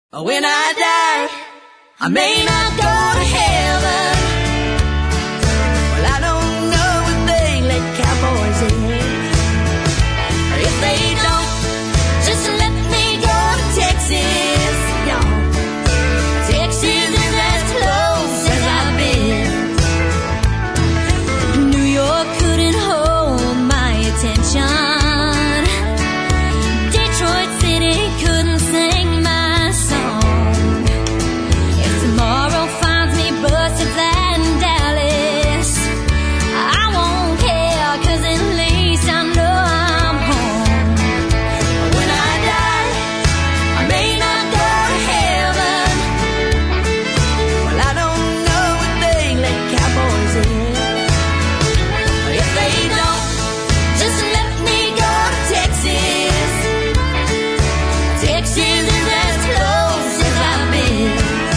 When I die, I may not go to heaven. Well, I don't know if they let cowboys in. If they don't, just let me go to Texas, y'all. Texas is as close as I've been. New York couldn't hold my attention. Detroit City couldn't sing my song. If tomorrow finds me busted flat in Dallas, I won't care, 'cause at least I know I'm home. When I die, I may not go to heaven. Well, I don't know if they let cowboys in. If they don't, just let me go to Texas. Texas is as close as I've been.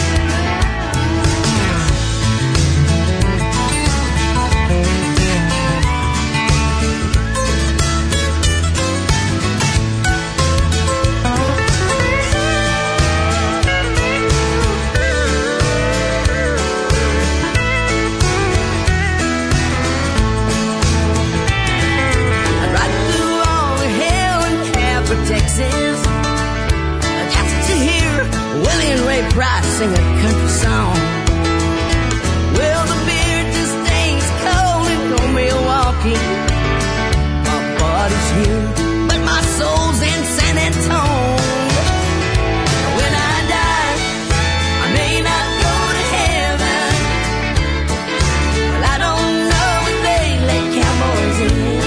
I'd ride through all the hell and half of Texas, just to hear Willie and Ray Price sing a country song. Well, the beer just ain't cold in no Milwaukee. My body's here, but my soul's in San Antonio. When I die, I may not go to heaven. Well, I don't know if they let cowboys in.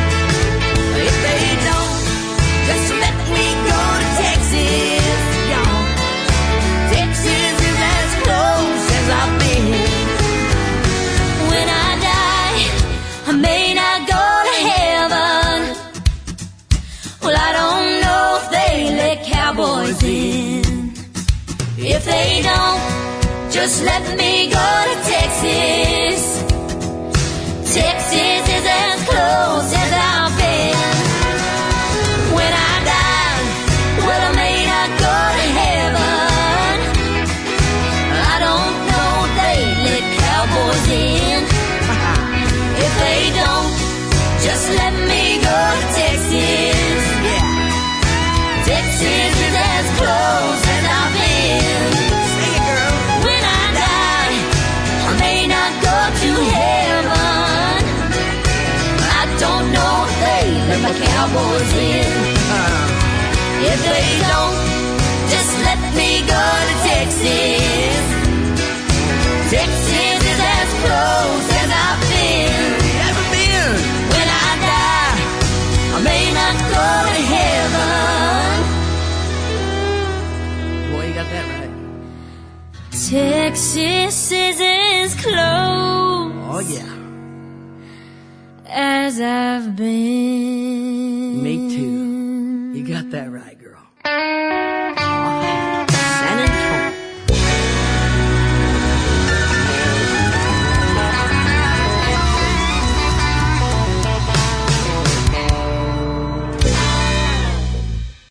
If they don't, just let me go to Texas, y'all. Texas is as close as I've been. When I die, I may not go to heaven. Well, I don't know if they let cowboys in. If they don't, just let me go to Texas. Texas is as close as I've been. When I die, well, I may not go to heaven. I don't know if they let cowboys in. If they don't, just let me go to Texas. Yeah. Texas is as close as I've been. Sing it, girl. When I die, I may not go to heaven. I don't know if they let my cowboys in. If they don't, just let me go to Texas. Texas is as close as I've been. Ever been? When I die, I may not go to heaven. Boy, you got that right. Texas is as close Oh, yeah. as I've been. Me too. You got that right, girl.